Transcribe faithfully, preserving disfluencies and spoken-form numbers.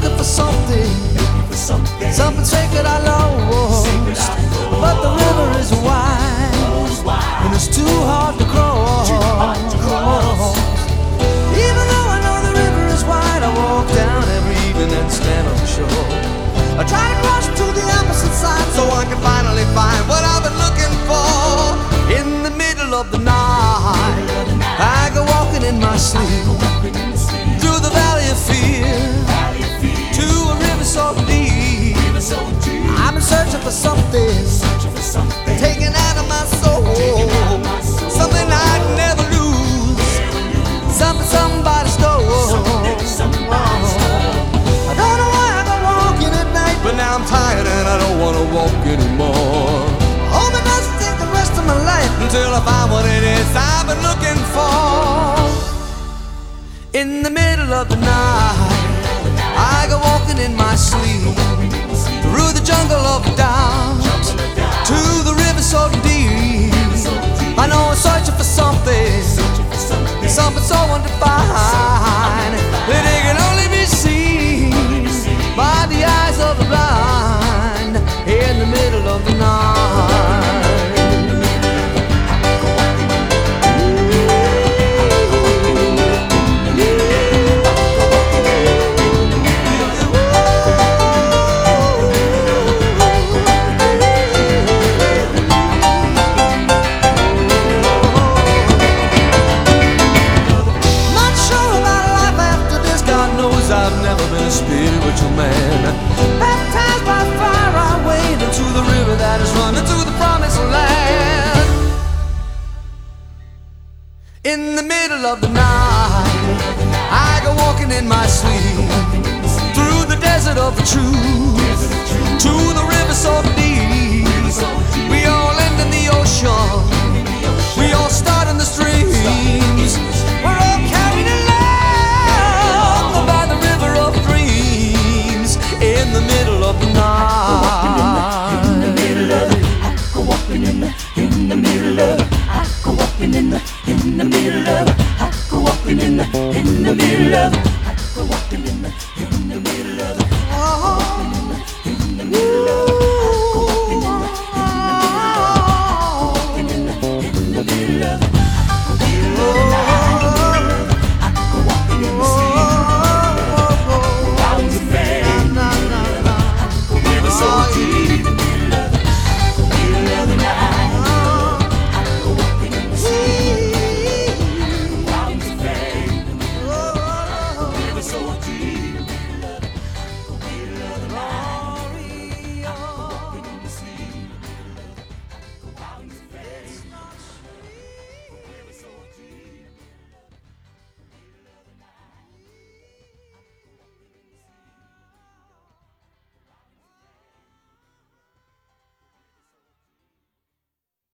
looking for something, something sacred I lost. But the river is wide, and it's too hard to cross. Even though I know the river is wide, I walk down every evening and stand on the shore. I try to cross to the opposite side so I can finally find what I've been looking for. In the middle of the night, I go walking in my sleep through the valley of fear to a river so deep. I've been searching for something taken out of my soul, something I'd never lose, something somebody stole. I don't know why I go walking at night, but now I'm tired and I don't want to walk anymore. Hope it doesn't take the rest of my life until I find what it is I've been looking for. In the middle of the night, I go walking in my sleep through the jungle of doubt to the river so deep. I know I'm searching for something, something so undefined that it can only be seen by the eyes of the blind. In the middle of the night, I've never been a spiritual man. Baptized by fire, I wade into the river that is running to the promised land. In the middle of the night, I go walking in my sleep through the desert of the truth to the river so deep. We all end in the ocean, we all start in the streams. We're all carried along by the river of dreams. In the middle of the night, in the middle of it, I go walking in the, in the middle of it, I go walking in the, in the middle of it, I go walking in the, in the middle of it.